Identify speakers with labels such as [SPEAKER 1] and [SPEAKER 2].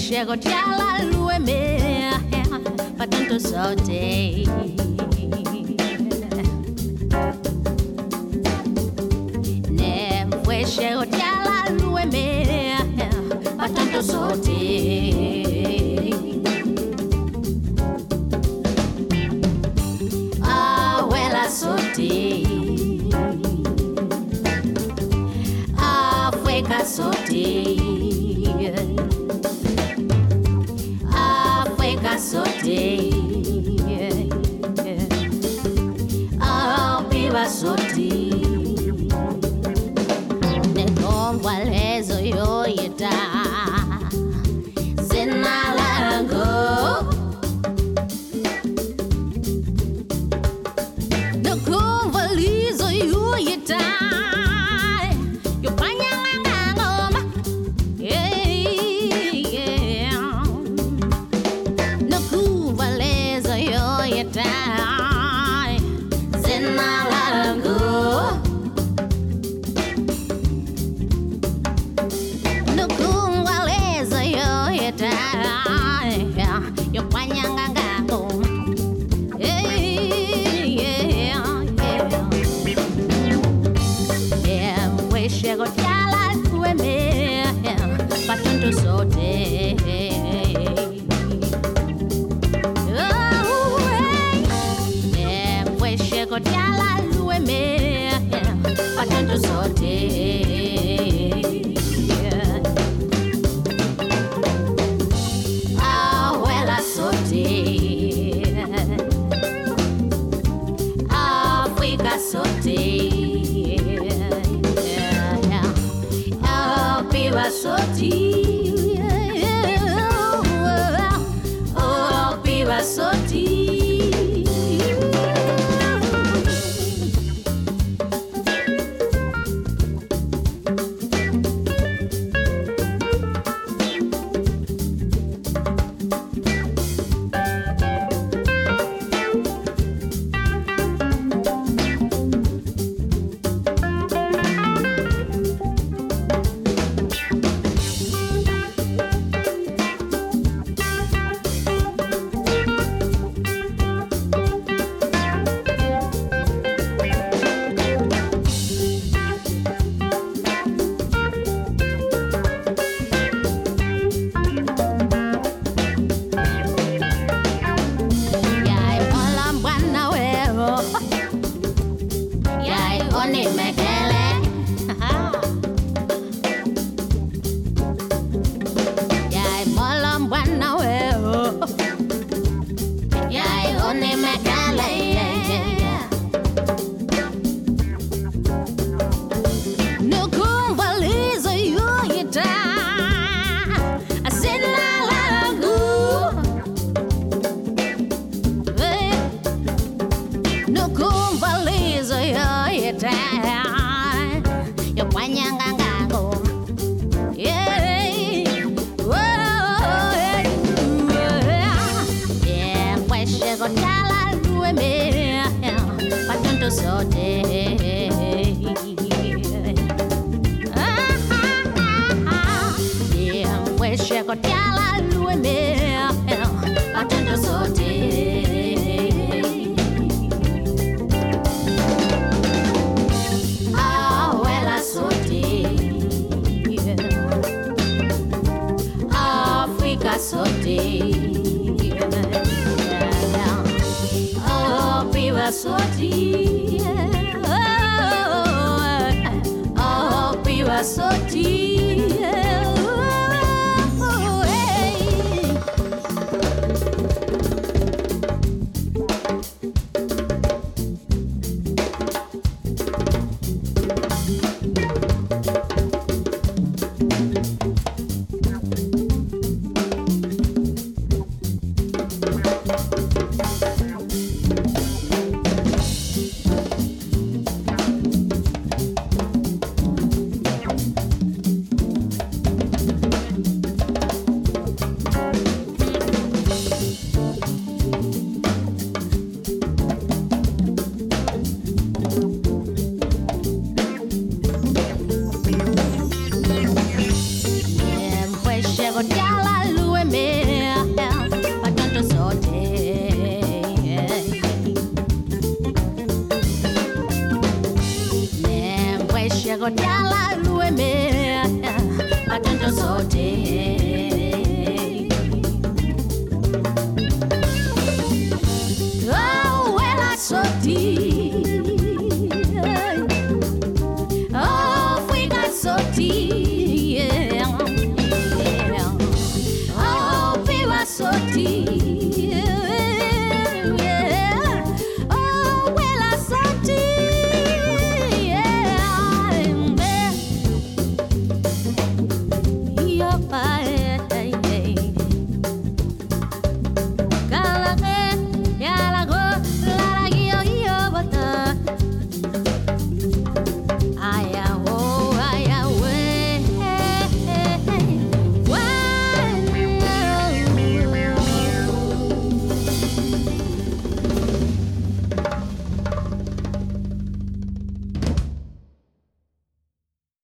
[SPEAKER 1] chego te la lue me pa tanto sote ne fue chego te la lue me pa tanto sote abuela sote afueka sote Sote, viva sote. Ne tongwa lezo yo yeta, senalango. Ne tongwa lezo yo yeta. Chego ya la dueme pa tanto sote pues chego ya la dueme pa tanto sote abuela sote Africa sote viva soti, oh viva soti. shego diala lueme patento sote oh well I soti